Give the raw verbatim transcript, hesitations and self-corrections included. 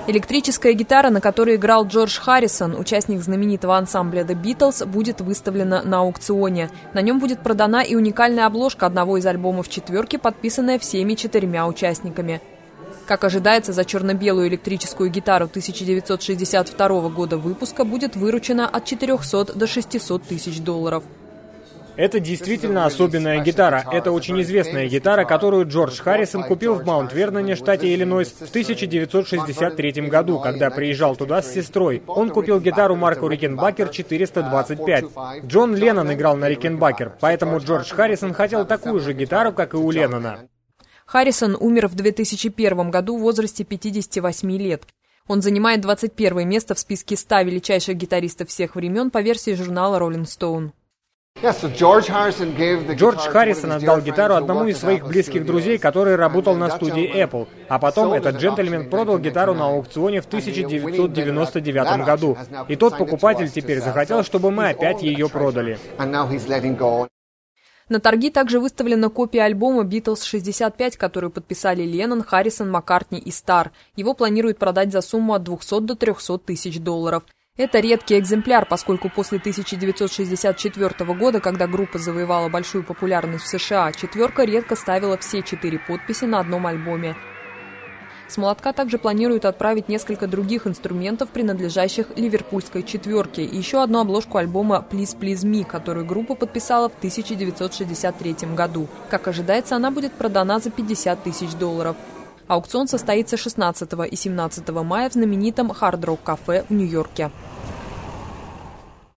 Электрическая гитара, на которой играл Джордж Харрисон, участник знаменитого ансамбля The Beatles, будет выставлена на аукционе. На нем будет продана и уникальная обложка одного из альбомов четверки, подписанная всеми четырьмя участниками. Как ожидается, за черно-белую электрическую гитару тысяча девятьсот шестьдесят второго года выпуска будет выручено от четырехсот до шестисот тысяч долларов. Это действительно особенная гитара. Это очень известная гитара, которую Джордж Харрисон купил в Маунт-Верноне, штате Иллинойс, в тысяча девятьсот шестьдесят третьем году, когда приезжал туда с сестрой. Он купил гитару марку Рикенбакер четыреста двадцать пять. Джон Леннон играл на Рикенбакер, поэтому Джордж Харрисон хотел такую же гитару, как и у Леннона. Харрисон умер в две тысячи первом году в возрасте пятидесяти восьми лет. Он занимает двадцать первое место в списке ста величайших гитаристов всех времен по версии журнала Rolling Stone. Джордж Харрисон отдал гитару одному из своих близких друзей, который работал на студии Apple. А потом этот джентльмен продал гитару на аукционе в тысяча девятьсот девяносто девятом году. И тот покупатель теперь захотел, чтобы мы опять ее продали. На торги также выставлена копия альбома «Beatles шестьдесят пять», которую подписали Леннон, Харрисон, Маккартни и Старр. Его планируют продать за сумму от двухсот до трехсот тысяч долларов. Это редкий экземпляр, поскольку после тысяча девятьсот шестьдесят четвёртого года, когда группа завоевала большую популярность в США, четверка редко ставила все четыре подписи на одном альбоме. С молотка также планируют отправить несколько других инструментов, принадлежащих ливерпульской четверке, и еще одну обложку альбома «Please Please Me», которую группа подписала в тысяча девятьсот шестьдесят третьем году. Как ожидается, она будет продана за пятьдесят тысяч долларов. Аукцион состоится шестнадцатого и семнадцатого мая в знаменитом Hard Rock Cafe в Нью-Йорке.